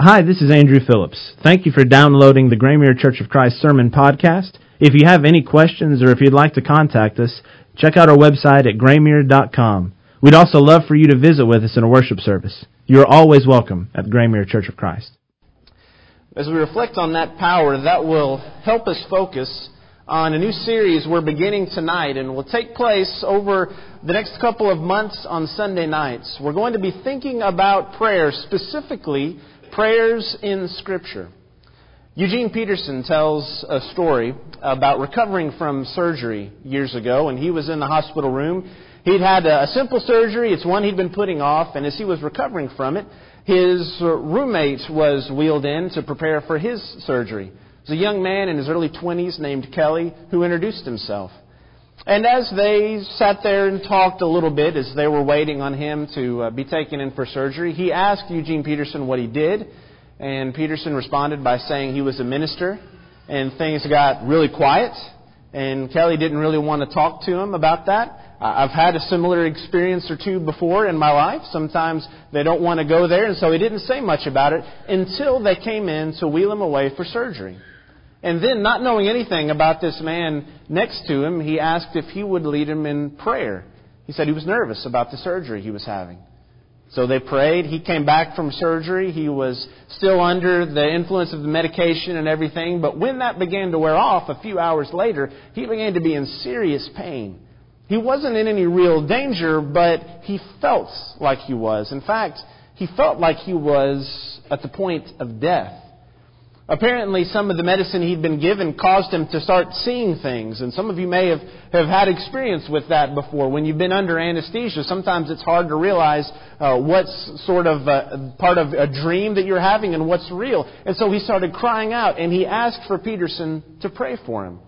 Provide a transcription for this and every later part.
Hi, this is Andrew Phillips. Thank you for downloading the Graymere Church of Christ Sermon Podcast. If you have any questions or if you'd like to contact us, check out our website at graymere.com. We'd also love for you to visit with us in a worship service. You are always welcome at Graymere Church of Christ. As we reflect on that power, that will help us focus on a new series we're beginning tonight and will take place over the next couple of months on Sunday nights. We're going to be thinking about prayer, specifically prayers in Scripture. Eugene Peterson tells a story about recovering from surgery years ago, and he was in the hospital room. He'd had a simple surgery. It's one he'd been putting off, and as he was recovering from it, his roommate was wheeled in to prepare for his surgery. It was a young man in his early 20s named Kelly who introduced himself. And as they sat there and talked a little bit as they were waiting on him to be taken in for surgery, he asked Eugene Peterson what he did. And Peterson responded by saying he was a minister. And things got really quiet. And Kelly didn't really want to talk to him about that. I've had a similar experience or two before in my life. Sometimes they don't want to go there. And so he didn't say much about it until they came in to wheel him away for surgery. And then, not knowing anything about this man next to him, he asked if he would lead him in prayer. He said he was nervous about the surgery he was having. So they prayed. He came back from surgery. He was still under the influence of the medication and everything. But when that began to wear off, a few hours later, he began to be in serious pain. He wasn't in any real danger, but he felt like he was. In fact, he felt like he was at the point of death. Apparently, some of the medicine he'd been given caused him to start seeing things. And some of you may have had experience with that before. When you've been under anesthesia, sometimes it's hard to realize what's sort of part of a dream that you're having and what's real. And so he started crying out, and he asked for Peterson to pray for him.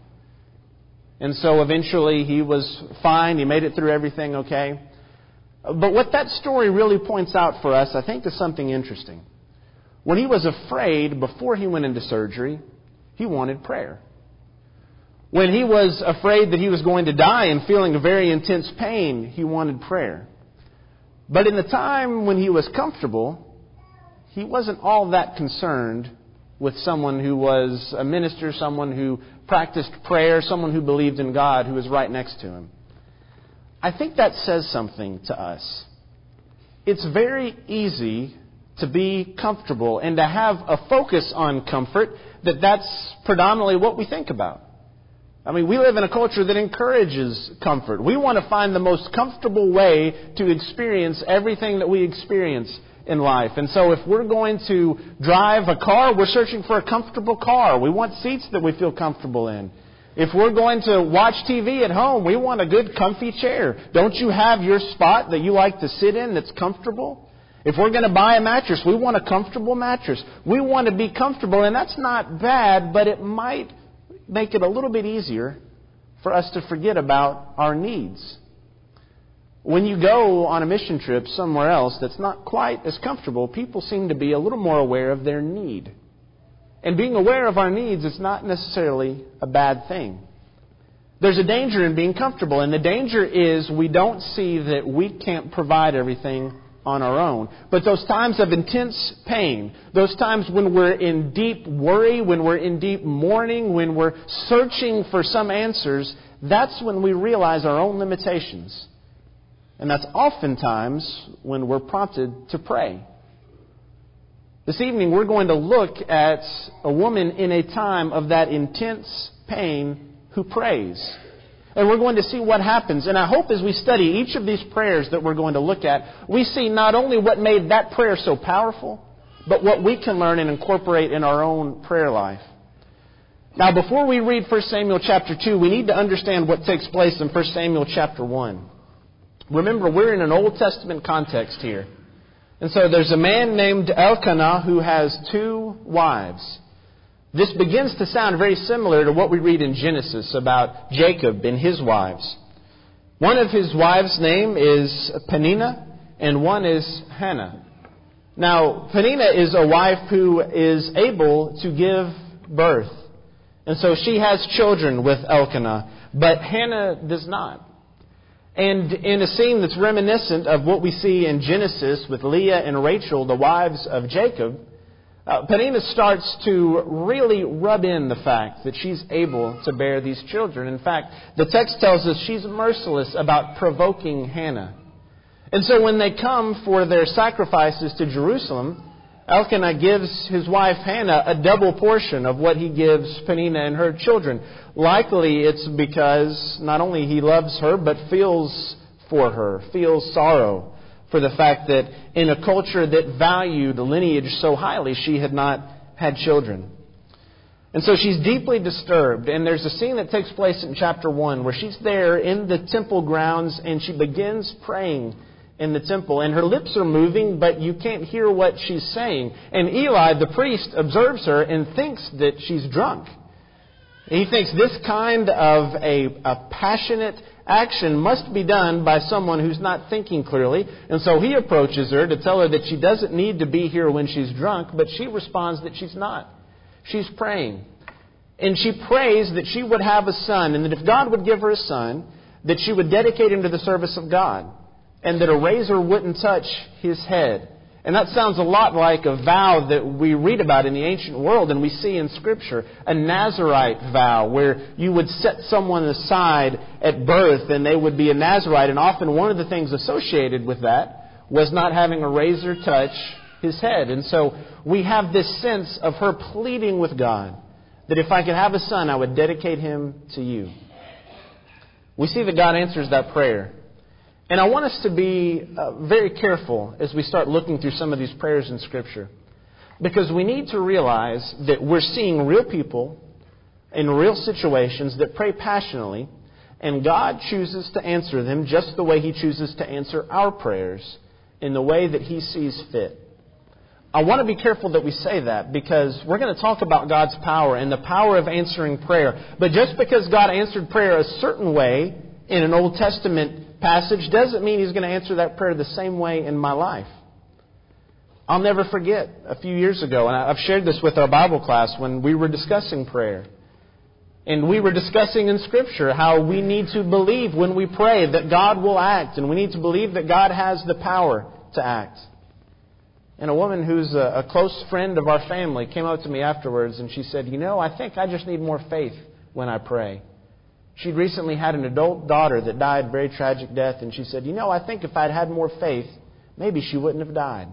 And so eventually he was fine. He made it through everything okay. But what that story really points out for us, I think, is something interesting. When he was afraid before he went into surgery, he wanted prayer. When he was afraid that he was going to die and feeling a very intense pain, he wanted prayer. But in the time when he was comfortable, he wasn't all that concerned with someone who was a minister, someone who practiced prayer, someone who believed in God, who was right next to him. I think that says something to us. It's very easy to be comfortable and to have a focus on comfort, that's predominantly what we think about. I mean, we live in a culture that encourages comfort. We want to find the most comfortable way to experience everything that we experience in life. And so if we're going to drive a car, we're searching for a comfortable car. We want seats that we feel comfortable in. If we're going to watch TV at home, we want a good, comfy chair. Don't you have your spot that you like to sit in that's comfortable? If we're going to buy a mattress, we want a comfortable mattress. We want to be comfortable, and that's not bad, but it might make it a little bit easier for us to forget about our needs. When you go on a mission trip somewhere else that's not quite as comfortable, people seem to be a little more aware of their need. And being aware of our needs is not necessarily a bad thing. There's a danger in being comfortable, and the danger is we don't see that we can't provide everything on our own. But those times of intense pain, those times when we're in deep worry, when we're in deep mourning, when we're searching for some answers, that's when we realize our own limitations. And that's oftentimes when we're prompted to pray. This evening we're going to look at a woman in a time of that intense pain who prays. And we're going to see what happens. And I hope as we study each of these prayers that we're going to look at, we see not only what made that prayer so powerful, but what we can learn and incorporate in our own prayer life. Now, before we read 1 Samuel chapter 2, we need to understand what takes place in 1 Samuel chapter 1. Remember, we're in an Old Testament context here. And so there's a man named Elkanah who has 2 wives. This begins to sound very similar to what we read in Genesis about Jacob and his wives. One of his wives' name is Peninnah, and one is Hannah. Now, Peninnah is a wife who is able to give birth. And so she has children with Elkanah, but Hannah does not. And in a scene that's reminiscent of what we see in Genesis with Leah and Rachel, the wives of Jacob, Peninnah starts to really rub in the fact that she's able to bear these children. In fact, the text tells us she's merciless about provoking Hannah. And so when they come for their sacrifices to Jerusalem, Elkanah gives his wife Hannah a double portion of what he gives Peninnah and her children. Likely it's because not only he loves her, but feels for her, feels sorrow for the fact that in a culture that valued lineage so highly, she had not had children. And so she's deeply disturbed. And there's a scene that takes place in chapter 1 where she's there in the temple grounds and she begins praying in the temple. And her lips are moving, but you can't hear what she's saying. And Eli, the priest, observes her and thinks that she's drunk. He thinks this kind of a passionate action must be done by someone who's not thinking clearly. And so he approaches her to tell her that she doesn't need to be here when she's drunk, but she responds that she's not. She's praying. And she prays that she would have a son, and that if God would give her a son, that she would dedicate him to the service of God, and that a razor wouldn't touch his head. And that sounds a lot like a vow that we read about in the ancient world and we see in Scripture, a Nazirite vow, where you would set someone aside at birth and they would be a Nazirite. And often one of the things associated with that was not having a razor touch his head. And so we have this sense of her pleading with God that if I could have a son, I would dedicate him to you. We see that God answers that prayer. And I want us to be very careful as we start looking through some of these prayers in Scripture. Because we need to realize that we're seeing real people in real situations that pray passionately, and God chooses to answer them just the way He chooses to answer our prayers in the way that He sees fit. I want to be careful that we say that because we're going to talk about God's power and the power of answering prayer. But just because God answered prayer a certain way in an Old Testament passage doesn't mean He's going to answer that prayer the same way in my life. I'll never forget a few years ago, and I've shared this with our Bible class when we were discussing prayer. And we were discussing in Scripture how we need to believe when we pray that God will act, and we need to believe that God has the power to act. And a woman who's a close friend of our family came up to me afterwards and she said, I think I just need more faith when I pray. She'd recently had an adult daughter that died a very tragic death, and she said, I think if I'd had more faith, maybe she wouldn't have died.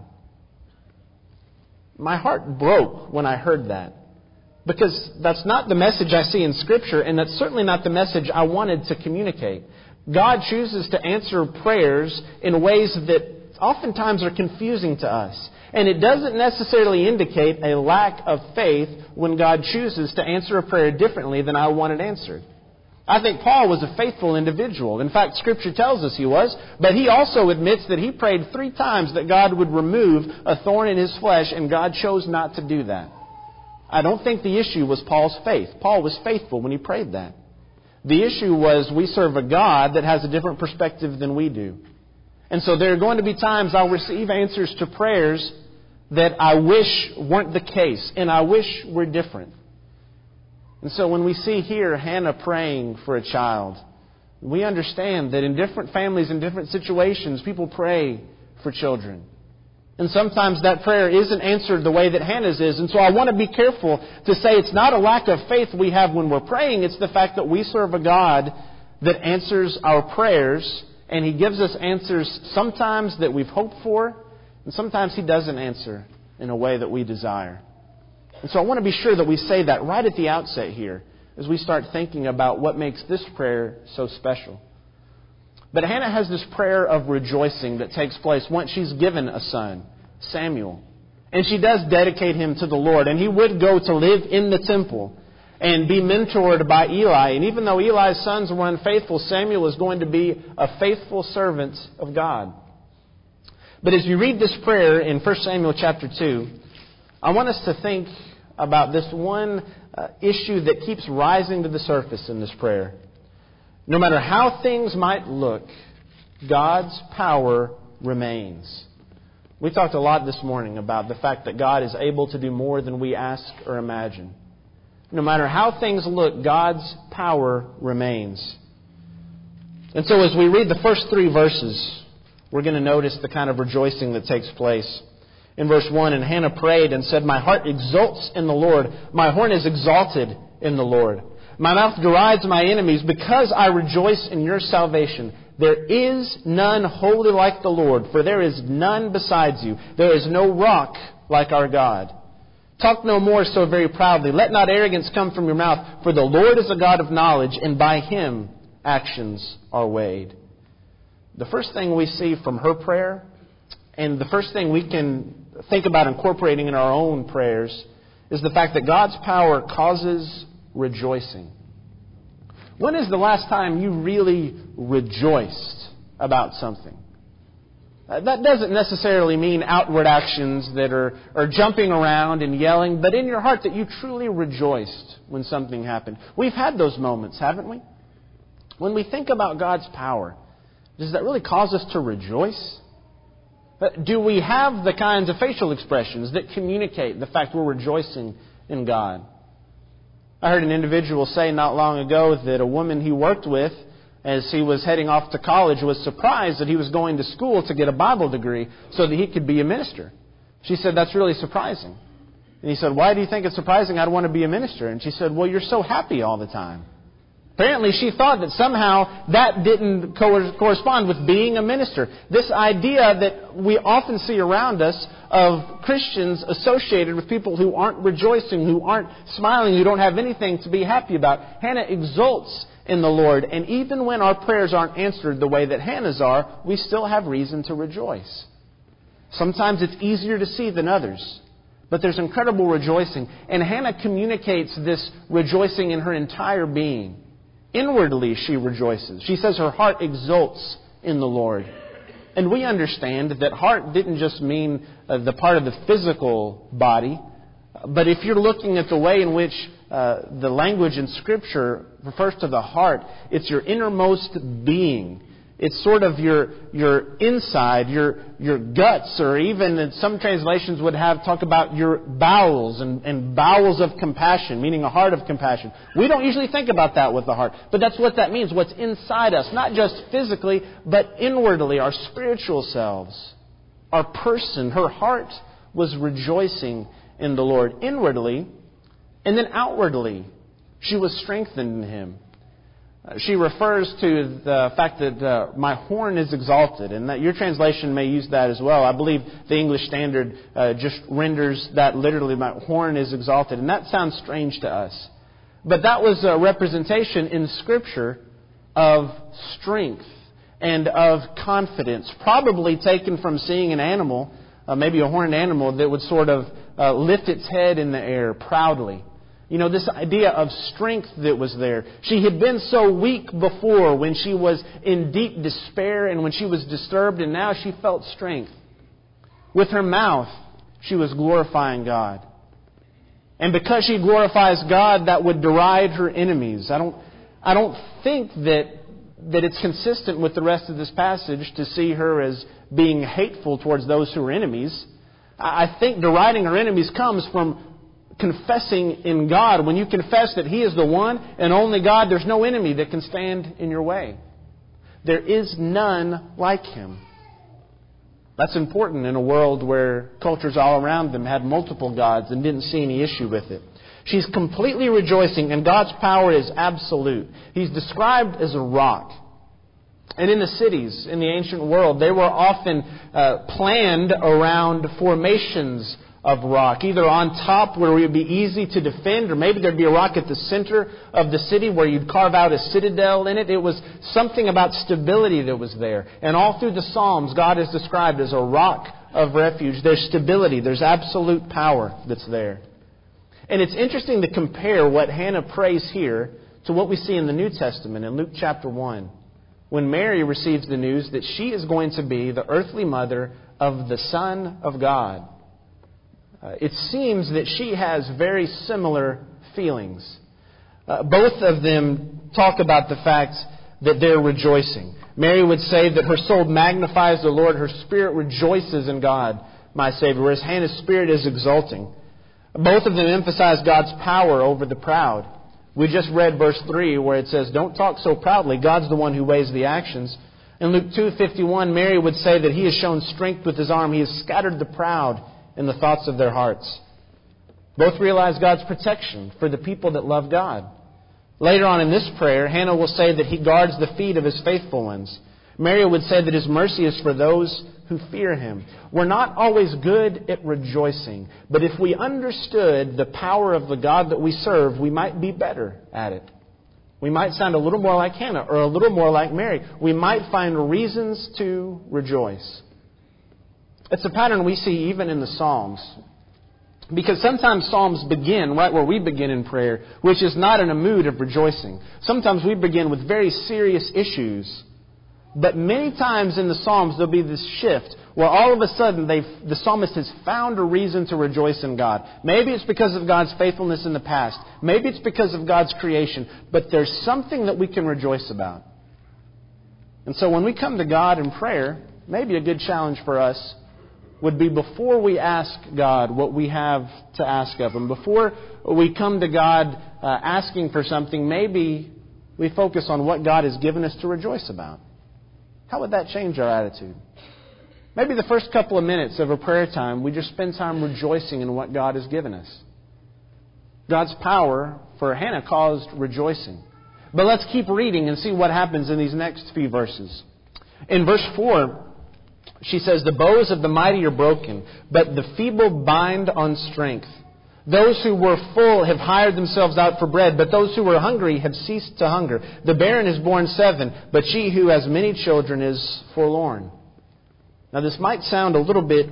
My heart broke when I heard that, because that's not the message I see in Scripture, and that's certainly not the message I wanted to communicate. God chooses to answer prayers in ways that oftentimes are confusing to us. And it doesn't necessarily indicate a lack of faith when God chooses to answer a prayer differently than I want it answered. I think Paul was a faithful individual. In fact, Scripture tells us he was. But he also admits that he prayed 3 times that God would remove a thorn in his flesh, and God chose not to do that. I don't think the issue was Paul's faith. Paul was faithful when he prayed that. The issue was we serve a God that has a different perspective than we do. And so there are going to be times I'll receive answers to prayers that I wish weren't the case, and I wish were different. And so when we see here Hannah praying for a child, we understand that in different families, in different situations, people pray for children. And sometimes that prayer isn't answered the way that Hannah's is. And so I want to be careful to say it's not a lack of faith we have when we're praying. It's the fact that we serve a God that answers our prayers, and He gives us answers sometimes that we've hoped for, and sometimes He doesn't answer in a way that we desire. And so I want to be sure that we say that right at the outset here as we start thinking about what makes this prayer so special. But Hannah has this prayer of rejoicing that takes place once she's given a son, Samuel. And she does dedicate him to the Lord. And he would go to live in the temple and be mentored by Eli. And even though Eli's sons were unfaithful, Samuel is going to be a faithful servant of God. But as you read this prayer in 1 Samuel chapter 2, I want us to think about this one issue that keeps rising to the surface in this prayer. No matter how things might look, God's power remains. We talked a lot this morning about the fact that God is able to do more than we ask or imagine. No matter how things look, God's power remains. And so as we read the first 3 verses, we're going to notice the kind of rejoicing that takes place. In verse 1, and Hannah prayed and said, my heart exults in the Lord. My horn is exalted in the Lord. My mouth derides my enemies because I rejoice in your salvation. There is none holy like the Lord, for there is none besides you. There is no rock like our God. Talk no more so very proudly. Let not arrogance come from your mouth, for the Lord is a God of knowledge, and by Him actions are weighed. The first thing we see from her prayer, and the first thing we can think about incorporating in our own prayers, is the fact that God's power causes rejoicing. When is the last time you really rejoiced about something? That doesn't necessarily mean outward actions that are jumping around and yelling, but in your heart that you truly rejoiced when something happened. We've had those moments, haven't we? When we think about God's power, does that really cause us to rejoice? Do we have the kinds of facial expressions that communicate the fact we're rejoicing in God? I heard an individual say not long ago that a woman he worked with, as he was heading off to college, was surprised that he was going to school to get a Bible degree so that he could be a minister. She said, that's really surprising. And he said, why do you think it's surprising I'd want to be a minister? And she said, well, you're so happy all the time. Apparently she thought that somehow that didn't correspond with being a minister. This idea that we often see around us of Christians associated with people who aren't rejoicing, who aren't smiling, who don't have anything to be happy about. Hannah exults in the Lord, and even when our prayers aren't answered the way that Hannah's are, we still have reason to rejoice. Sometimes it's easier to see than others, but there's incredible rejoicing. And Hannah communicates this rejoicing in her entire being. Inwardly she rejoices. She says her heart exults in the Lord. And we understand that heart didn't just mean the part of the physical body, but if you're looking at the way in which the language in Scripture refers to the heart, it's your innermost being. It's sort of your inside, your guts, or even some translations would talk about your bowels and bowels of compassion, meaning a heart of compassion. We don't usually think about that with the heart, but that's what that means, what's inside us, not just physically, but inwardly, our spiritual selves, our person. Her heart was rejoicing in the Lord inwardly, and then outwardly, she was strengthened in Him. She refers to the fact that my horn is exalted, and that your translation may use that as well. I believe the English Standard just renders that literally, my horn is exalted, and that sounds strange to us. But that was a representation in Scripture of strength and of confidence, probably taken from seeing an animal, maybe a horned animal, that would sort of lift its head in the air proudly. You know, this idea of strength that was there. She had been so weak before when she was in deep despair and when she was disturbed, and now she felt strength. With her mouth, she was glorifying God. And because she glorifies God, that would deride her enemies. I don't think that it's consistent with the rest of this passage to see her as being hateful towards those who are enemies. I think deriding her enemies comes from confessing in God. When you confess that He is the one and only God, there's no enemy that can stand in your way. There is none like Him. That's important in a world where cultures all around them had multiple gods and didn't see any issue with it. She's completely rejoicing, and God's power is absolute. He's described as a rock. And in the cities in the ancient world, they were often planned around formations of rock, either on top where it would be easy to defend, or maybe there'd be a rock at the center of the city where you'd carve out a citadel in it. It was something about stability that was there. And all through the Psalms, God is described as a rock of refuge. There's stability. There's absolute power that's there. And it's interesting to compare what Hannah prays here to what we see in the New Testament in Luke chapter 1, when Mary receives the news that she is going to be the earthly mother of the Son of God. It seems that she has very similar feelings. Both of them talk about the fact that they're rejoicing. Mary would say that her soul magnifies the Lord, her spirit rejoices in God, my Savior, whereas Hannah's spirit is exulting. Both of them emphasize God's power over the proud. We just read verse 3 where it says, don't talk so proudly. God's the one who weighs the actions. In Luke 2:51, Mary would say that He has shown strength with His arm. He has scattered the proud in the thoughts of their hearts. Both realize God's protection for the people that love God. Later on in this prayer, Hannah will say that He guards the feet of His faithful ones. Mary would say that His mercy is for those who fear Him. We're not always good at rejoicing, but if we understood the power of the God that we serve, we might be better at it. We might sound a little more like Hannah or a little more like Mary. We might find reasons to rejoice. It's a pattern we see even in the Psalms. Because sometimes Psalms begin right where we begin in prayer, which is not in a mood of rejoicing. Sometimes we begin with very serious issues. But many times in the Psalms there'll be this shift where all of a sudden the psalmist has found a reason to rejoice in God. Maybe it's because of God's faithfulness in the past. Maybe it's because of God's creation. But there's something that we can rejoice about. And so when we come to God in prayer, maybe a good challenge for us would be before we ask God what we have to ask of Him, before we come to God asking for something, maybe we focus on what God has given us to rejoice about. How would that change our attitude? Maybe the first couple of minutes of a prayer time, we just spend time rejoicing in what God has given us. God's power for Hannah caused rejoicing. But let's keep reading and see what happens in these next few verses. In verse 4, she says, "The bows of the mighty are broken, but the feeble bind on strength. Those who were full have hired themselves out for bread, but those who were hungry have ceased to hunger. The barren has borne 7, but she who has many children is forlorn." Now this might sound a little bit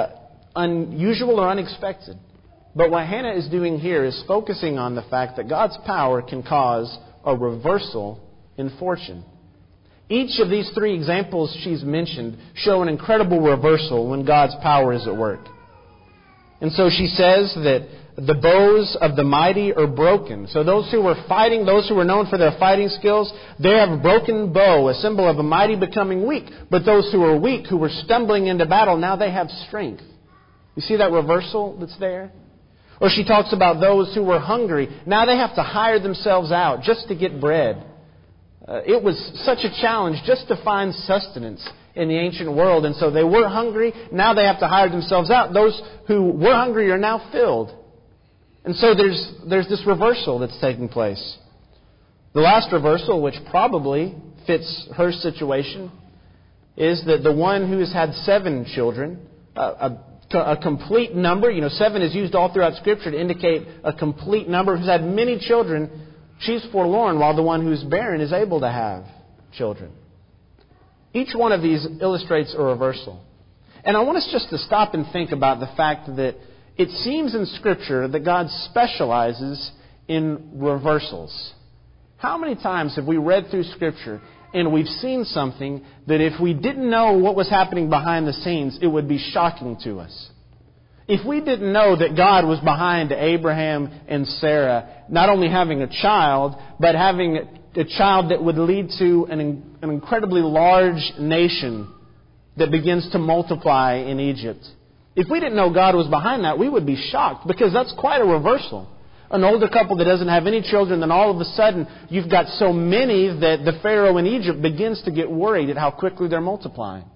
unusual or unexpected, but what Hannah is doing here is focusing on the fact that God's power can cause a reversal in fortune. Each of these 3 examples she's mentioned show an incredible reversal when God's power is at work. And so she says that the bows of the mighty are broken. So those who were fighting, those who were known for their fighting skills, they have a broken bow, a symbol of a mighty becoming weak. But those who were weak, who were stumbling into battle, now they have strength. You see that reversal that's there? Or she talks about those who were hungry. Now they have to hire themselves out just to get bread. It was such a challenge just to find sustenance in the ancient world. And so they were hungry. Now they have to hire themselves out. Those who were hungry are now filled. And so there's this reversal that's taking place. The last reversal, which probably fits her situation, is that the one who has had 7 children, a complete number, 7 is used all throughout Scripture to indicate a complete number, who's had many children, she's forlorn, while the one who's barren is able to have children. Each one of these illustrates a reversal. And I want us just to stop and think about the fact that it seems in Scripture that God specializes in reversals. How many times have we read through Scripture and we've seen something that if we didn't know what was happening behind the scenes, it would be shocking to us? If we didn't know that God was behind Abraham and Sarah, not only having a child, but having a child that would lead to an incredibly large nation that begins to multiply in Egypt. If we didn't know God was behind that, we would be shocked, because that's quite a reversal. An older couple that doesn't have any children, then all of a sudden you've got so many that the Pharaoh in Egypt begins to get worried at how quickly they're multiplying.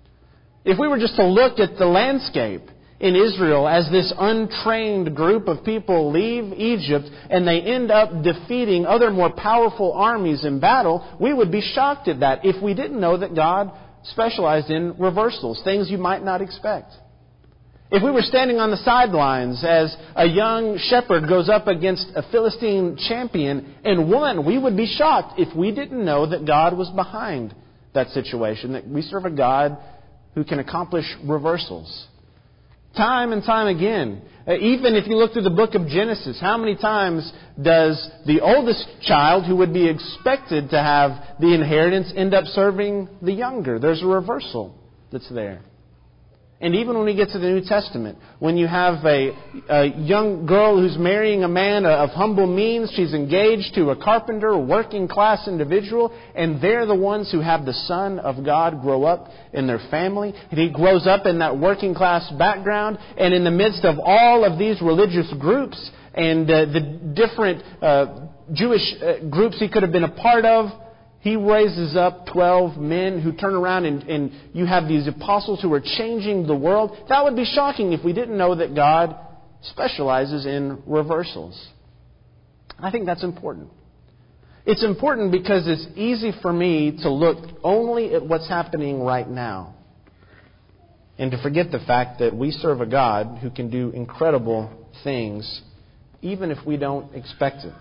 If we were just to look at the landscape in Israel as this untrained group of people leave Egypt and they end up defeating other more powerful armies in battle, we would be shocked at that if we didn't know that God specialized in reversals, things you might not expect. If we were standing on the sidelines as a young shepherd goes up against a Philistine champion and won, we would be shocked if we didn't know that God was behind that situation, that we serve a God who can accomplish reversals. Time and time again. Even if you look through the book of Genesis, how many times does the oldest child, who would be expected to have the inheritance, end up serving the younger? There's a reversal that's there. And even when we get to the New Testament, when you have a young girl who's marrying a man of humble means, she's engaged to a carpenter, a working class individual, and they're the ones who have the Son of God grow up in their family. And he grows up in that working class background, and in the midst of all of these religious groups and the different Jewish groups he could have been a part of, He raises up 12 men who turn around and you have these apostles who are changing the world. That would be shocking if we didn't know that God specializes in reversals. I think that's important. It's important because it's easy for me to look only at what's happening right now and to forget the fact that we serve a God who can do incredible things even if we don't expect it.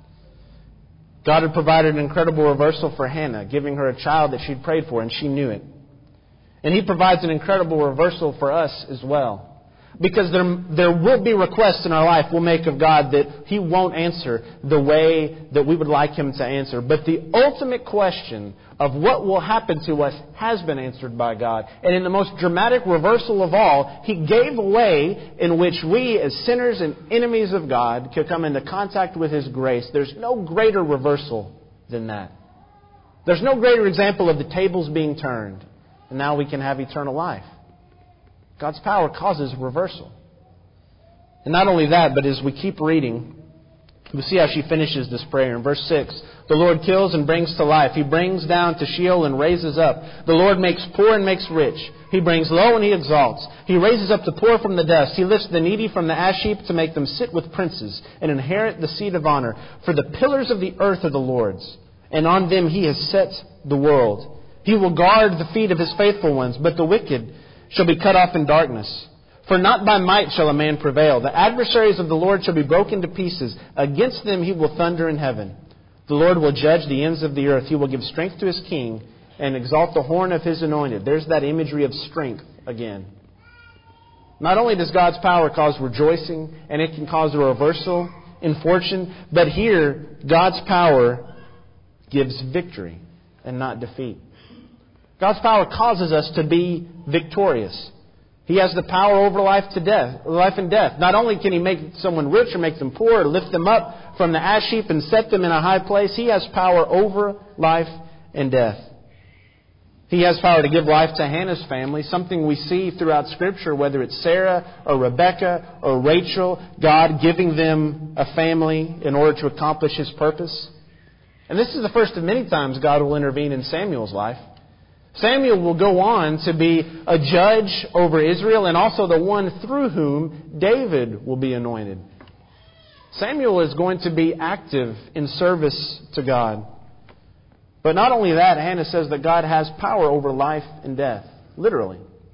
God had provided an incredible reversal for Hannah, giving her a child that she'd prayed for, and she knew it. And He provides an incredible reversal for us as well. Because there will be requests in our life we'll make of God that He won't answer the way that we would like Him to answer. But the ultimate question of what will happen to us has been answered by God. And in the most dramatic reversal of all, He gave a way in which we as sinners and enemies of God could come into contact with His grace. There's no greater reversal than that. There's no greater example of the tables being turned. And now we can have eternal life. God's power causes reversal. And not only that, but as we keep reading, we'll see how she finishes this prayer. In verse 6, the Lord kills and brings to life. He brings down to Sheol and raises up. The Lord makes poor and makes rich. He brings low and He exalts. He raises up the poor from the dust. He lifts the needy from the ash heap to make them sit with princes and inherit the seat of honor. For the pillars of the earth are the Lord's, and on them He has set the world. He will guard the feet of His faithful ones, but the wicked shall be cut off in darkness. For not by might shall a man prevail. The adversaries of the Lord shall be broken to pieces. Against them He will thunder in heaven. The Lord will judge the ends of the earth. He will give strength to His king and exalt the horn of His anointed. There's that imagery of strength again. Not only does God's power cause rejoicing, and it can cause a reversal in fortune, but here God's power gives victory and not defeat. God's power causes us to be victorious. He has the power over life and death. Not only can He make someone rich or make them poor or lift them up from the ash heap and set them in a high place, He has power over life and death. He has power to give life to Hannah's family, something we see throughout Scripture, whether it's Sarah or Rebecca or Rachel, God giving them a family in order to accomplish His purpose. And this is the first of many times God will intervene in Samuel's life. Samuel will go on to be a judge over Israel and also the one through whom David will be anointed. Samuel is going to be active in service to God. But not only that, Hannah says that God has power over life and death, literally.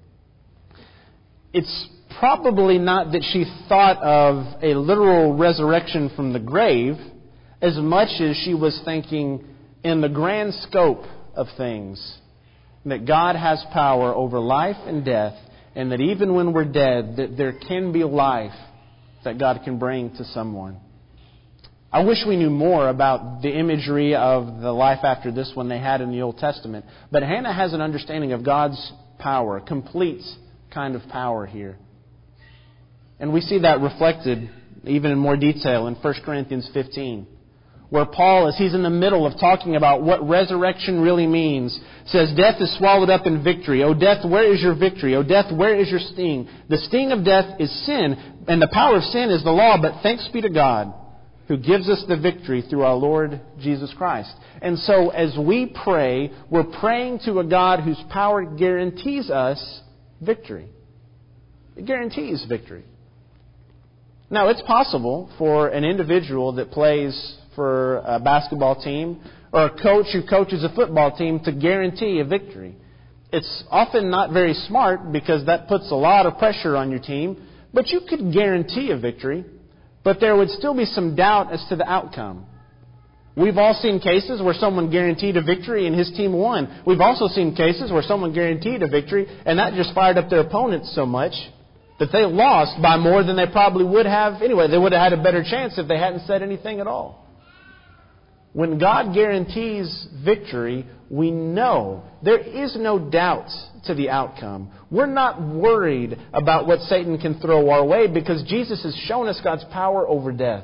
It's probably not that she thought of a literal resurrection from the grave as much as she was thinking in the grand scope of things. That God has power over life and death, and that even when we're dead, that there can be life that God can bring to someone. I wish we knew more about the imagery of the life after this one they had in the Old Testament. But Hannah has an understanding of God's power, a complete kind of power here. And we see that reflected even in more detail in 1 Corinthians 15. Where Paul, as he's in the middle of talking about what resurrection really means, says, death is swallowed up in victory. O death, where is your victory? O death, where is your sting? The sting of death is sin, and the power of sin is the law, but thanks be to God who gives us the victory through our Lord Jesus Christ. And so as we pray, we're praying to a God whose power guarantees us victory. It guarantees victory. Now, it's possible for an individual that plays for a basketball team or a coach who coaches a football team to guarantee a victory. It's often not very smart because that puts a lot of pressure on your team, but you could guarantee a victory, but there would still be some doubt as to the outcome. We've all seen cases where someone guaranteed a victory and his team won. We've also seen cases where someone guaranteed a victory and that just fired up their opponents so much that they lost by more than they probably would have anyway. They would have had a better chance if they hadn't said anything at all. When God guarantees victory, we know there is no doubt to the outcome. We're not worried about what Satan can throw our way because Jesus has shown us God's power over death.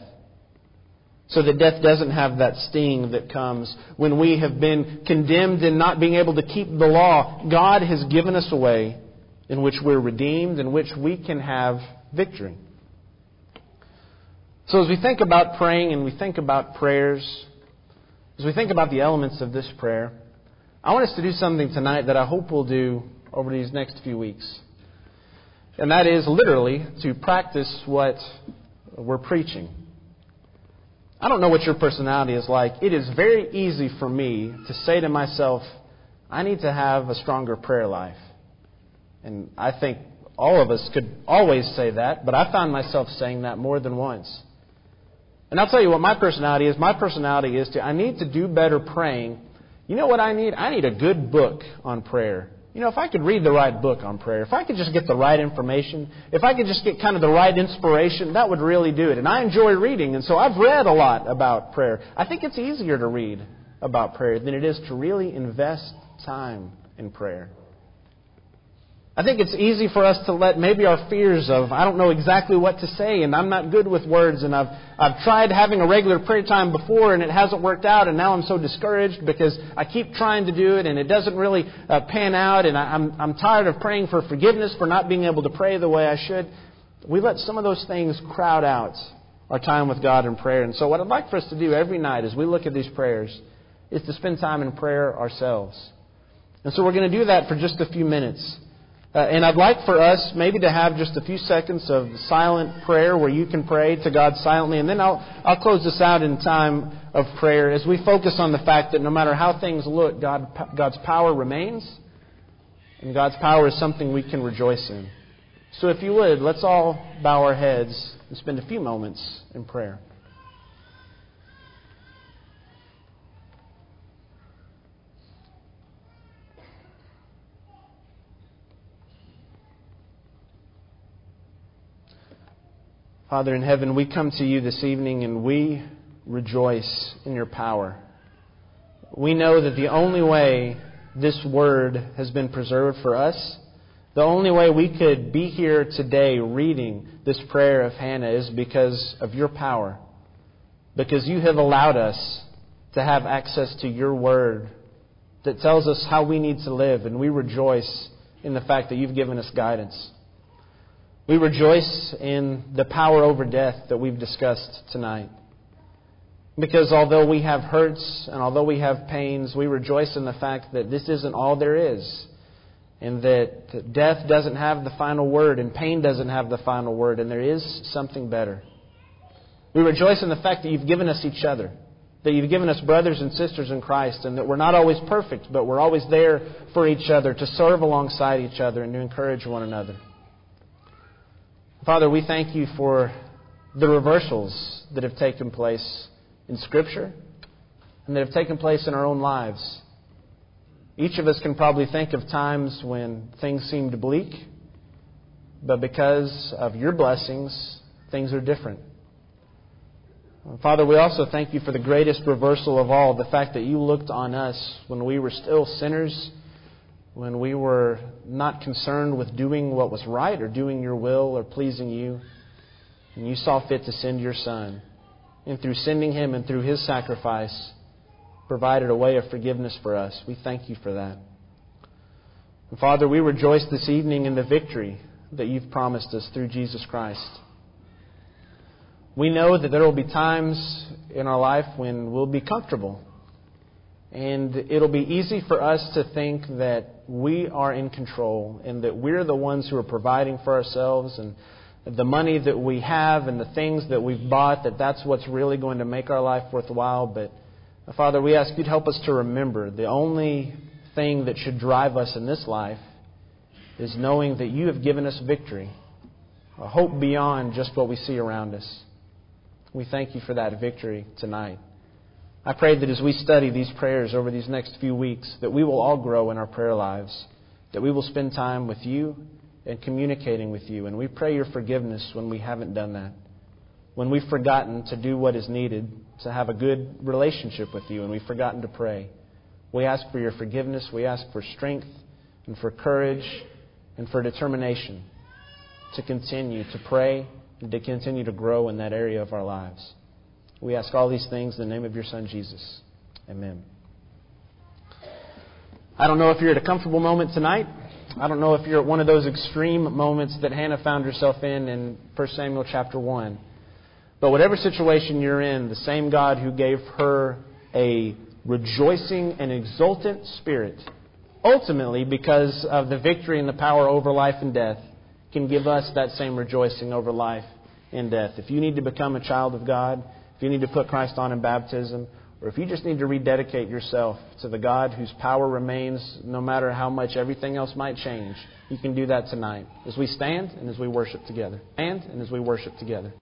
So that death doesn't have that sting that comes when we have been condemned and not being able to keep the law. God has given us a way in which we're redeemed, in which we can have victory. So as we think about praying and we think about prayers, As we think about the elements of this prayer, I want us to do something tonight that I hope we'll do over these next few weeks. And that is literally to practice what we're preaching. I don't know what your personality is like. It is very easy for me to say to myself, I need to have a stronger prayer life. And I think all of us could always say that, but I found myself saying that more than once. And I'll tell you what my personality is. My personality is I need to do better praying. You know what I need? I need a good book on prayer. You know, if I could read the right book on prayer, if I could just get the right information, if I could just get kind of the right inspiration, that would really do it. And I enjoy reading, and so I've read a lot about prayer. I think it's easier to read about prayer than it is to really invest time in prayer. I think it's easy for us to let maybe our fears of, I don't know exactly what to say, and I'm not good with words, and I've tried having a regular prayer time before, and it hasn't worked out, and now I'm so discouraged because I keep trying to do it, and it doesn't really pan out, and I'm tired of praying for forgiveness for not being able to pray the way I should. We let some of those things crowd out our time with God in prayer. And so what I'd like for us to do every night as we look at these prayers is to spend time in prayer ourselves. And so we're going to do that for just a few minutes. And I'd like for us maybe to have just a few seconds of silent prayer where you can pray to God silently. And then I'll close this out in time of prayer as we focus on the fact that no matter how things look, God's power remains. And God's power is something we can rejoice in. So if you would, let's all bow our heads and spend a few moments in prayer. Father in heaven, we come to you this evening and we rejoice in your power. We know that the only way this word has been preserved for us, the only way we could be here today reading this prayer of Hannah is because of your power. Because you have allowed us to have access to your word that tells us how we need to live, and we rejoice in the fact that you've given us guidance. We rejoice in the power over death that we've discussed tonight. Because although we have hurts and although we have pains, we rejoice in the fact that this isn't all there is. And that death doesn't have the final word and pain doesn't have the final word. And there is something better. We rejoice in the fact that you've given us each other. That you've given us brothers and sisters in Christ. And that we're not always perfect, but we're always there for each other, to serve alongside each other and to encourage one another. Father, we thank you for the reversals that have taken place in Scripture and that have taken place in our own lives. Each of us can probably think of times when things seemed bleak, but because of your blessings, things are different. Father, we also thank you for the greatest reversal of all, the fact that you looked on us when we were still sinners, when we were not concerned with doing what was right or doing your will or pleasing you. And you saw fit to send your Son. And through sending Him and through His sacrifice, provided a way of forgiveness for us. We thank you for that. And Father, we rejoice this evening in the victory that you've promised us through Jesus Christ. We know that there will be times in our life when we'll be comfortable. And it'll be easy for us to think that we are in control and that we're the ones who are providing for ourselves, and the money that we have and the things that we've bought, that's what's really going to make our life worthwhile. But Father, we ask you to help us to remember the only thing that should drive us in this life is knowing that you have given us victory, a hope beyond just what we see around us. We thank you for that victory tonight. I pray that as we study these prayers over these next few weeks, that we will all grow in our prayer lives, that we will spend time with you and communicating with you. And we pray your forgiveness when we haven't done that, when we've forgotten to do what is needed to have a good relationship with you, and we've forgotten to pray. We ask for your forgiveness. We ask for strength and for courage and for determination to continue to pray and to continue to grow in that area of our lives. We ask all these things in the name of your Son, Jesus. Amen. I don't know if you're at a comfortable moment tonight. I don't know if you're at one of those extreme moments that Hannah found herself in 1 Samuel chapter 1. But whatever situation you're in, the same God who gave her a rejoicing and exultant spirit, ultimately because of the victory and the power over life and death, can give us that same rejoicing over life and death. If you need to become a child of God, if you need to put Christ on in baptism, or if you just need to rededicate yourself to the God whose power remains no matter how much everything else might change, you can do that tonight as we stand and as we worship together. And as we worship together.